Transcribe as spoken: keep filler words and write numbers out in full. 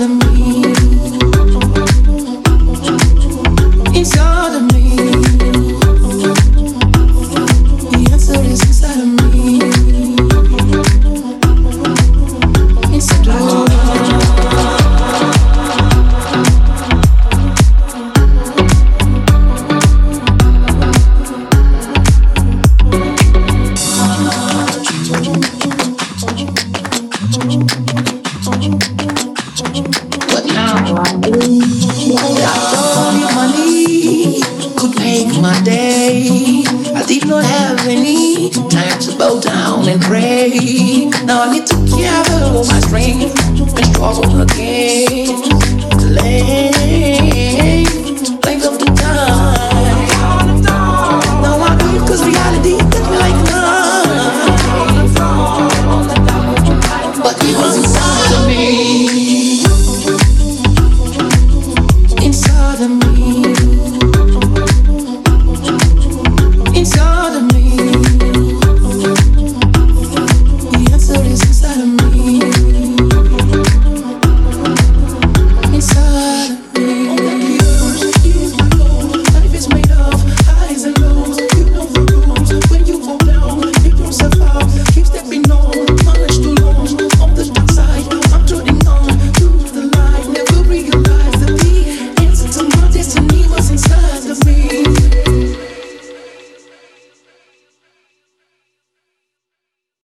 of me, inside of me. The answer is inside of me, inside of me. But now I do. I told you money could make my day. I did not have any time to bow down and pray. Now I need to gather my strength and struggle again to lay length of the time. Now I do it 'cause reality hit me like none. But it was inside of me.